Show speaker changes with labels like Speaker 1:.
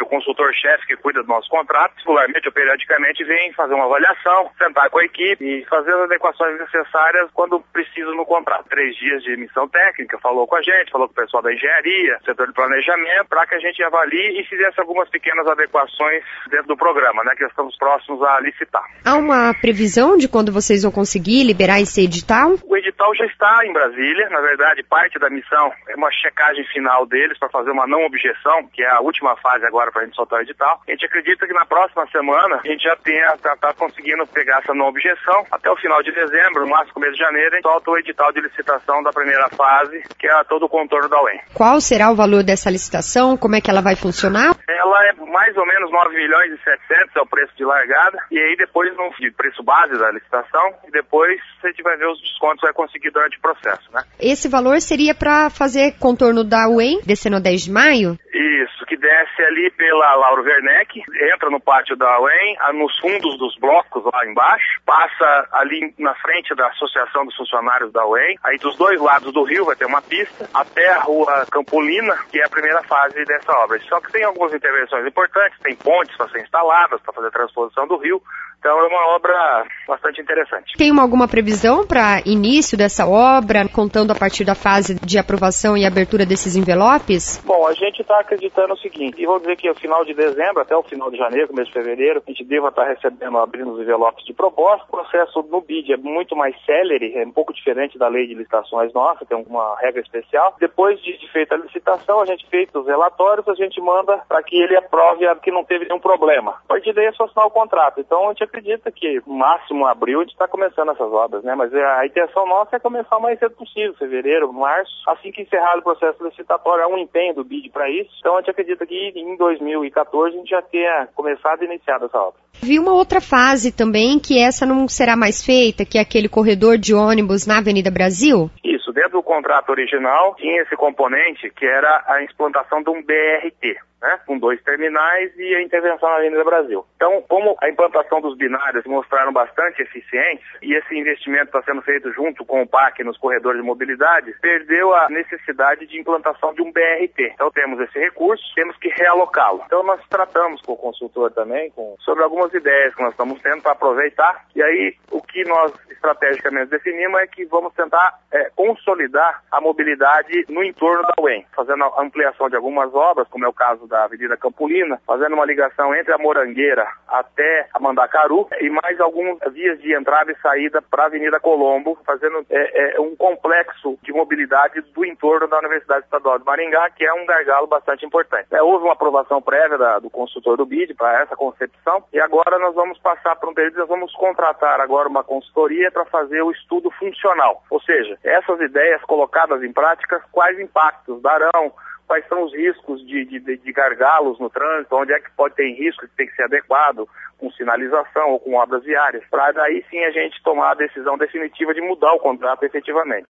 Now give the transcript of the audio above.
Speaker 1: consultor-chefe que cuida do nosso contrato, regularmente ou periodicamente vem fazer uma avaliação, sentar com a equipe e fazer as adequações necessárias quando precisa no contrato. 3 dias de missão técnica, falou com a gente, falou com o pessoal da engenharia, setor de planejamento, para que a gente avalie e fizesse algumas pequenas adequações dentro do programa, né, que estamos próximos a licitar.
Speaker 2: Há uma previsão de quando vocês vão conseguir liberar esse edital?
Speaker 1: O edital já está em Brasília, na verdade parte da missão é uma checagem final deles para fazer uma não objeção, que é a última fase agora para a gente soltar o edital. A gente acredita que na próxima semana a gente já está conseguindo pegar essa não objeção. Até o final de dezembro, no máximo começo de janeiro, a gente solta o edital de licitação da primeira fase, que é todo o contorno da UEM.
Speaker 2: Qual será o valor dessa licitação? Como é que ela vai funcionar?
Speaker 1: Ela é mais ou menos 9 milhões e 700, é o preço de largada, e aí depois no preço base da licitação, e depois a gente vai ver os descontos que vai conseguir durante o processo, né?
Speaker 2: Esse valor seria para fazer contorno da UEM, descendo a 10 de maio?
Speaker 1: Isso, que desce ali pela Lauro Werneck, entra no pátio da UEM, nos fundos dos blocos lá embaixo, passa ali na frente da Associação dos Funcionários da UEM, aí dos dois lados do rio vai ter uma pista, até a rua Campolina, que é a primeira fase dessa obra. Só que tem algumas intervenções importantes, tem pontes para ser instaladas, para fazer a transposição do rio, então é uma obra bastante interessante.
Speaker 2: Tem alguma previsão para início dessa obra, contando a partir da fase de aprovação e abertura desses envelopes?
Speaker 1: Bom, a gente está acreditando o seguinte, e vou dizer que ao final de dezembro, até o final de janeiro, começo de fevereiro, a gente deva estar recebendo, abrindo os envelopes de proposta. O processo no BID é muito mais célere, é um pouco diferente da lei de licitações nossa, tem uma regra especial. Depois de feita a licitação, a gente feita os relatórios, a gente manda para que ele aprove que não teve nenhum problema. A partir daí é só assinar o contrato. Então a gente acredita que no máximo abril a gente está começando essas obras, né? Mas a intenção nossa é começar o mais cedo possível, fevereiro, março, assim que encerrar o processo licitatório. Há um empenho do BID para isso. Então a gente acredita que em 2014 a gente já tenha começado e iniciado essa obra.
Speaker 2: Vi uma outra fase também, que essa não será mais feita, que é aquele corredor de ônibus na Avenida Brasil?
Speaker 1: Isso, dentro do contrato original tinha esse componente que era a implantação de um BRT, né, com 2 terminais e a intervenção na Avenida Brasil. Então, como a implantação dos binários mostraram bastante eficientes e esse investimento está sendo feito junto com o PAC nos corredores de mobilidade, perdeu a necessidade de implantação de um BRT. Então, temos esse recurso, temos que realocá-lo. Então, nós tratamos com o consultor também sobre algumas ideias que nós estamos tendo para aproveitar. E aí, o que nós estrategicamente definimos é que vamos tentar consolidar a mobilidade no entorno da UEM, fazendo a ampliação de algumas obras, como é o caso da Avenida Campolina, fazendo uma ligação entre a Morangueira até a Mandacaru e mais algumas vias de entrada e saída para a Avenida Colombo, fazendo um complexo de mobilidade do entorno da Universidade Estadual de Maringá, que é um gargalo bastante importante. Houve uma aprovação prévia do consultor do BID para essa concepção e agora nós vamos passar por um período, nós vamos contratar agora uma consultoria para fazer o estudo funcional, ou seja, essas ideias colocadas em prática, quais impactos darão, quais são os riscos de gargalos no trânsito, onde é que pode ter risco que tem que ser adequado, com sinalização ou com obras viárias, para daí sim a gente tomar a decisão definitiva de mudar o contrato efetivamente.